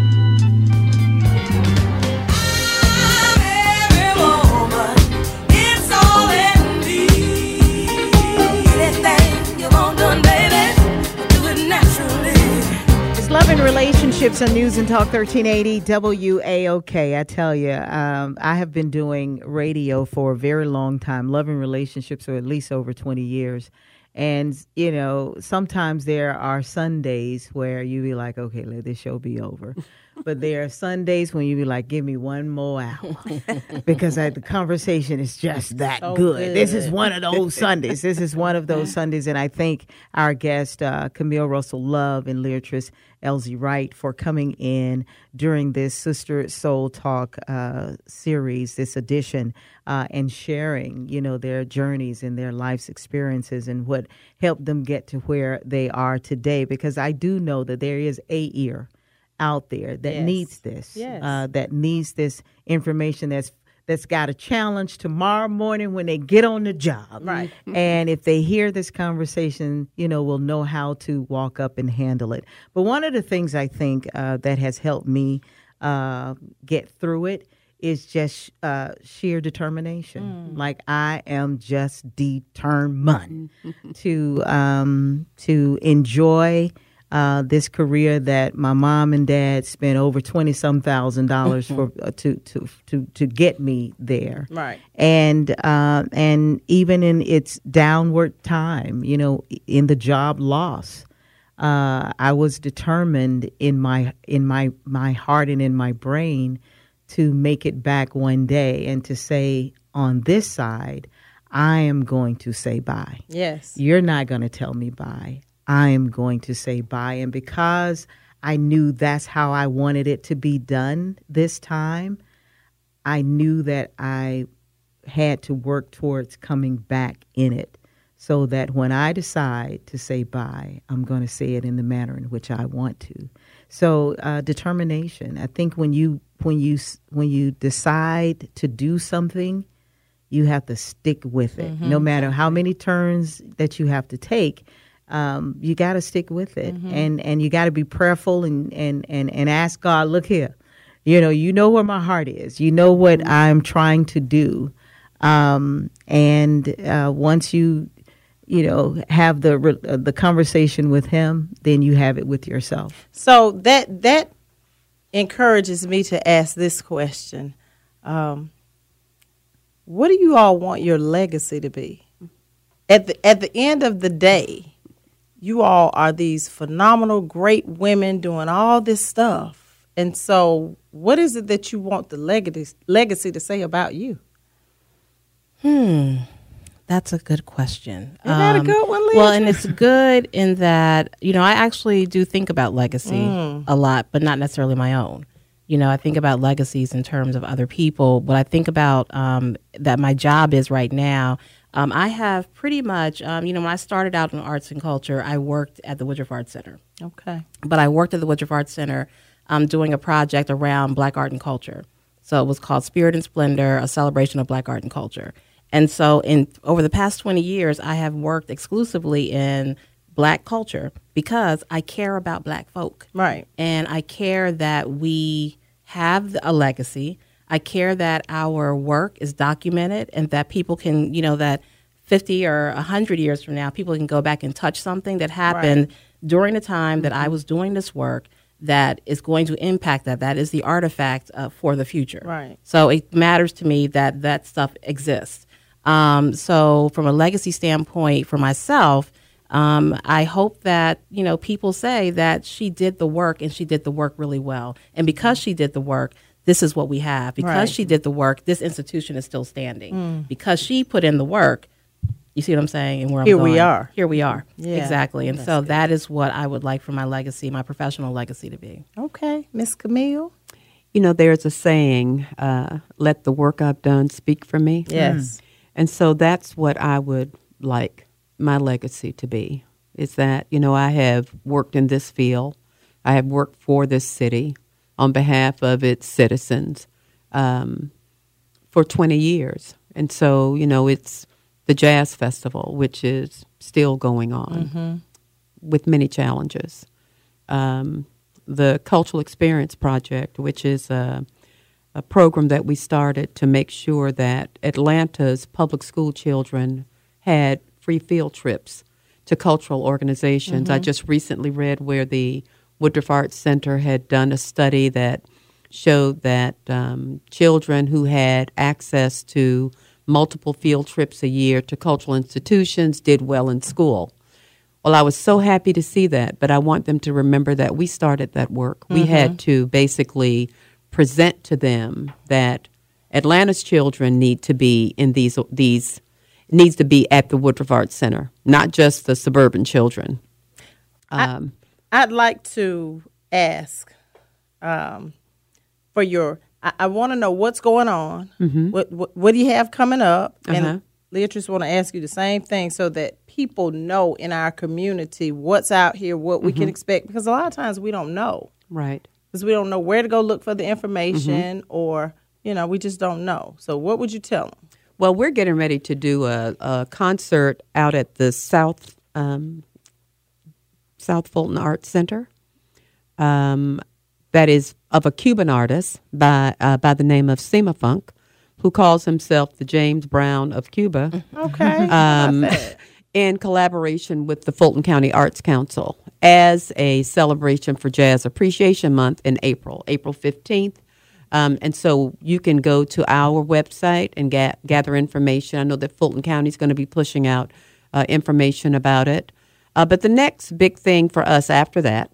Love and Relationships on News and Talk 1380 WAOK. I tell you, I have been doing radio for a very long time. Love and Relationships for at least over 20 years. And, sometimes there are Sundays where you be like, okay, let this show be over. But there are Sundays when you be like, give me one more hour. Because the conversation is just that good. This is one of those Sundays. This is one of those Sundays. And I thank our guest, Camille Russell Love and Leatrice Elsie Wright, for coming in during this Sister Soul Talk series, this edition, and sharing, their journeys and their life's experiences and what helped them get to where they are today. Because I do know that there is a ear out there that needs this, that needs this information that's got a challenge tomorrow morning when they get on the job. Right. And if they hear this conversation, will know how to walk up and handle it. But one of the things I think that has helped me get through it is just sheer determination. Like, I am just determined to enjoy this career that my mom and dad spent over $20-some thousand for to get me there. Right. And even in its downward time, in the job loss, I was determined in my heart and in my brain to make it back one day and to say, on this side, I am going to say bye. Yes. You're not going to tell me bye. I am going to say bye. And because I knew that's how I wanted it to be done this time, I knew that I had to work towards coming back in it, so that when I decide to say bye, I'm going to say it in the manner in which I want to. So determination. I think when you decide to do something, you have to stick with it. No matter how many turns that you have to take. You got to stick with it, and you got to be prayerful and ask God, look here, you know where my heart is, what I'm trying to do, and once you have the conversation with Him, then you have it with yourself. So that encourages me to ask this question: what do you all want your legacy to be? At the end of the day, you all are these phenomenal, great women doing all this stuff. And so what is it that you want the legacy to say about you? That's a good question. Isn't that a good one, Leah? Well, and it's good in that, I actually do think about legacy a lot, but not necessarily my own. I think about legacies in terms of other people. What I think about that my job is right now, I have pretty much, when I started out in arts and culture, I worked at the Woodruff Arts Center. Okay. But I worked at the Woodruff Arts Center doing a project around Black art and culture. So it was called Spirit and Splendor, a celebration of Black art and culture. And so over the past 20 years, I have worked exclusively in Black culture because I care about Black folk. Right. And I care that we have a legacy. I care that our work is documented and that people can, that 50 or 100 years from now, people can go back and touch something that happened during the time that I was doing this work that is going to impact that. That is the artifact for the future. Right. So it matters to me that that stuff exists. So from a legacy standpoint for myself, I hope that, people say that she did the work and she did the work really well. And because she did the work, this is what we have. Because she did the work, this institution is still standing. Because she put in the work, you see what I'm saying? And where Here I'm going. we are. Here we are. Yeah. Exactly. And so that is what I would like for my legacy, my professional legacy to be. Okay. Miss Camille? There's a saying, let the work I've done speak for me. Yes. And so that's what I would like my legacy to be, is that, I have worked in this field. I have worked for this city on behalf of its citizens for 20 years. And so, it's the Jazz Festival, which is still going on with many challenges. The Cultural Experience Project, which is a program that we started to make sure that Atlanta's public school children had free field trips to cultural organizations. I just recently read where the Woodruff Arts Center had done a study that showed that children who had access to multiple field trips a year to cultural institutions did well in school. Well, I was so happy to see that, but I want them to remember that we started that work. We had to basically present to them that Atlanta's children need to be in these needs to be at the Woodruff Arts Center, not just the suburban children. I'd like to ask for your. I want to know what's going on. What do you have coming up? And Leatrice want to ask you the same thing so that people know in our community what's out here, what we can expect, because a lot of times we don't know. Right. Because we don't know where to go look for the information or, we just don't know. So what would you tell them? Well, we're getting ready to do a concert out at the South Fulton Arts Center that is of a Cuban artist by the name of Sima Funk, who calls himself the James Brown of Cuba. Okay. In collaboration with the Fulton County Arts Council as a celebration for Jazz Appreciation Month in April 15th. And so you can go to our website and gather information. I know that Fulton County is going to be pushing out information about it. But the next big thing for us after that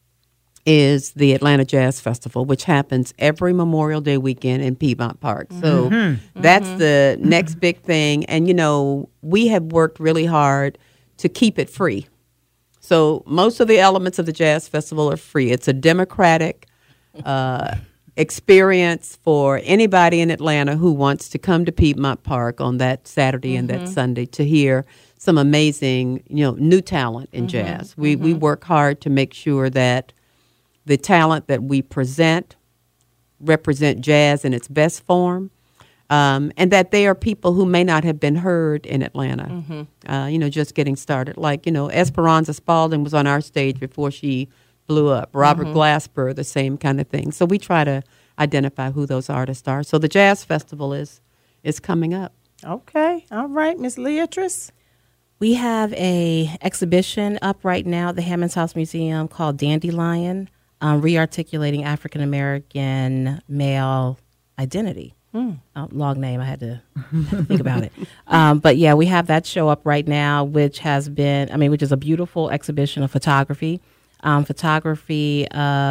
is the Atlanta Jazz Festival, which happens every Memorial Day weekend in Piedmont Park. So that's the next big thing. And, we have worked really hard to keep it free. So most of the elements of the Jazz Festival are free. It's a democratic experience for anybody in Atlanta who wants to come to Piedmont Park on that Saturday and that Sunday to hear some amazing, new talent in jazz. We work hard to make sure that the talent that we present represent jazz in its best form, and that they are people who may not have been heard in Atlanta, just getting started. Like, Esperanza Spalding was on our stage before she blew up. Robert Glasper, the same kind of thing. So we try to identify who those artists are. So the Jazz Festival is coming up. Okay. All right, Miss Leatrice. We have a exhibition up right now at the Hammonds House Museum called Dandelion, Rearticulating African American Male Identity. Long name, I had to think about it. But yeah, we have that show up right now, which is a beautiful exhibition of photography. Photography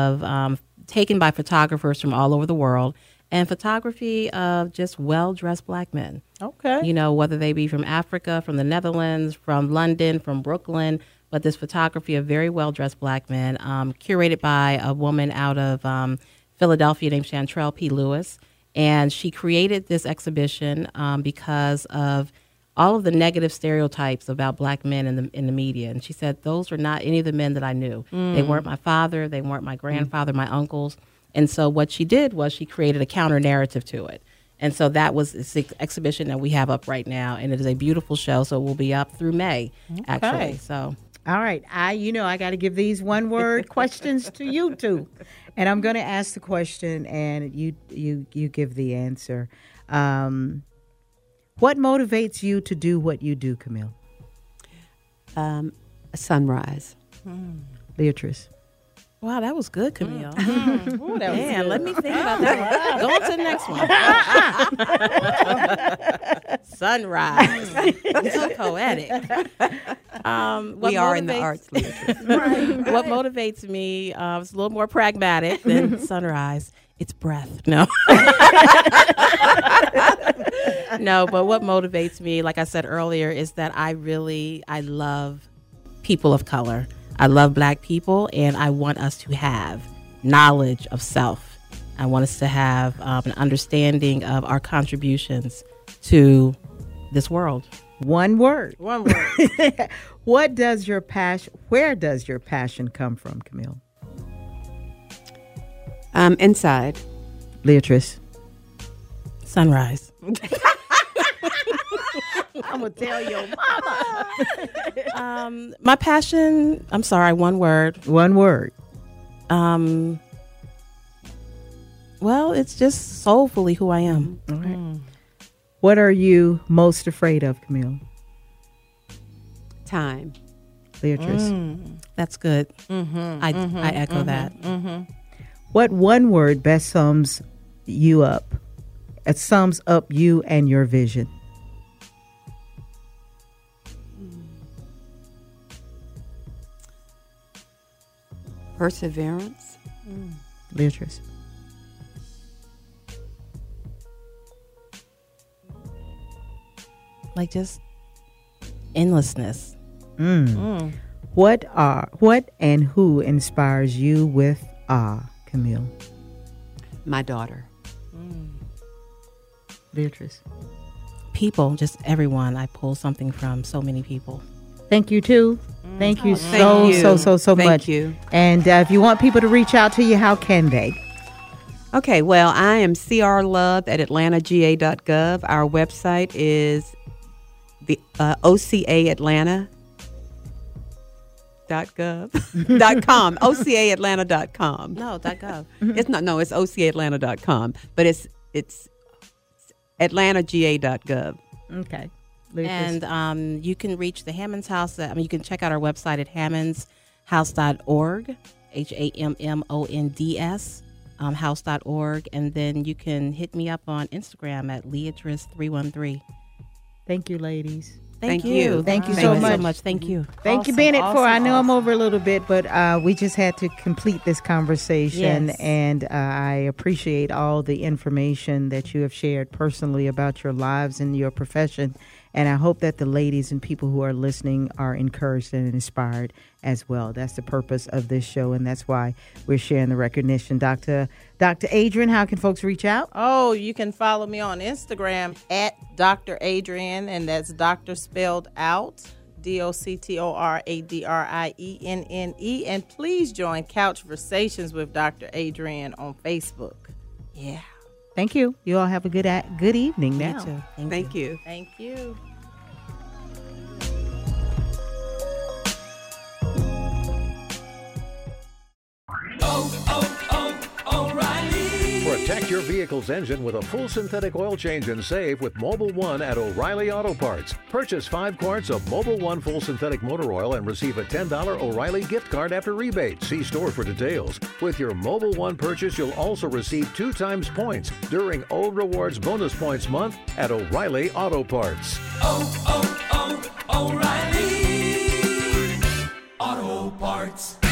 taken by photographers from all over the world, and photography of just well-dressed Black men. Okay. Whether they be from Africa, from the Netherlands, from London, from Brooklyn, but this photography of very well-dressed Black men, curated by a woman out of Philadelphia named Chantrell P. Lewis. And she created this exhibition because of all of the negative stereotypes about black men in the media. And she said those were not any of the men that I knew. They weren't my father. They weren't my grandfather, my uncles. And so what she did was she created a counter narrative to it. And so that was this exhibition that we have up right now. And it is a beautiful show. So it will be up through May, actually. So. All right. I got to give these one-word questions to you two. And I'm going to ask the question, and you give the answer. What motivates you to do what you do, Camille? A sunrise. Beatrice. Wow, that was good, Camille. Ooh, that was good. Let me think about that one. Go on to the next one. Sunrise. So poetic. We are in the arts literature. What motivates me is a little more pragmatic than sunrise. It's breath. No. No, but what motivates me, like I said earlier, is that I love people of color. I love black people, and I want us to have knowledge of self. I want us to have an understanding of our contributions to this world. One word. Where does your passion come from, Camille? Inside. Beatrice. Sunrise. I'm going to tell your mama. My passion, I'm sorry, one word. One word. Well, it's just soulfully who I am. All right. What are you most afraid of, Camille? Time. Beatrice. That's good. I echo that. What one word best sums you up? It sums up you and your vision. Perseverance. Beatrice. Like just endlessness. What and who inspires you with awe, Camille? My daughter. Beatrice. People, just everyone. I pull something from so many people. Thank you, too. Thank you Thank you. so much. Thank you. And if you want people to reach out to you, how can they? Okay, well, I am crlove at atlantagA.gov. Our website is the ocaatlanta.gov.com. ocaatlanta.com. No, .gov. It's not. No, it's ocaatlanta.com. But it's atlantagA.gov. Okay. And you can reach the Hammonds House. You can check out our website at hammondshouse.org, HAMMONDS, house.org. And then you can hit me up on Instagram at Leatrice313. Thank you, ladies. Thank you. Thank you so much. Thank you. Thank you, Bennett, I know I'm over a little bit, but we just had to complete this conversation. Yes. And I appreciate all the information that you have shared personally about your lives and your profession. And I hope that the ladies and people who are listening are encouraged and inspired as well. That's the purpose of this show, and that's why we're sharing the recognition. Dr. Adrian, how can folks reach out? Oh, you can follow me on Instagram at Dr. Adrian, and that's doctor spelled out, DoctorAdrienne. And please join Couchversations with Dr. Adrian on Facebook. Yeah. Thank you. You all have a good evening now. You too. Thank you. Thank you. O'Reilly. Protect your vehicle's engine with a full synthetic oil change and save with Mobil 1 at O'Reilly Auto Parts. Purchase 5 quarts of Mobil 1 full synthetic motor oil and receive a $10 O'Reilly gift card after rebate. See store for details. With your Mobil 1 purchase, you'll also receive 2 times points during O Rewards Bonus Points Month at O'Reilly Auto Parts. O'Reilly Auto Parts.